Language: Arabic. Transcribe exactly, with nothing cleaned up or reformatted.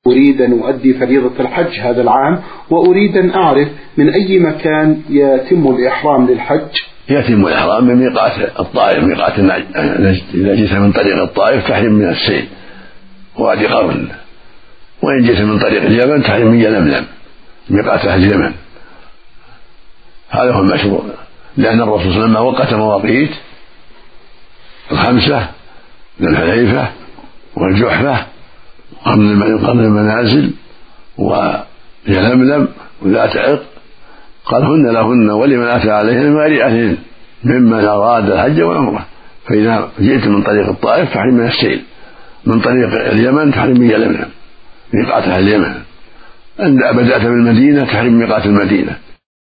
أريد أن أؤدي فريضة الحج هذا العام، وأريد أن أعرف من أي مكان يتم الإحرام للحج. يتم الإحرام من ميقات الطائف، ميقات النجد. إذا جئت من طريق الطائف تحرم من السيل ووادي قرن، وإن جئت من طريق اليمن تحرم من يلملم ميقات أهل اليمن. هذا هو المشروع، لأن الرسول صلى الله عليه وسلم وقت مواقيت الخمسة ذو الحليفة والجحفة وقرن المنازل ويلملم وذات عق، قال هن لهن ولمن أتى عليهن من غير أهلهن ممن أراد الحج والعمرة. فإذا جئت من طريق الطائف تحرم من السيل، من طريق اليمن تحرم من يلملم ميقات أهل اليمن، عند بدأت بالمدينة تحرم ميقات المدينة،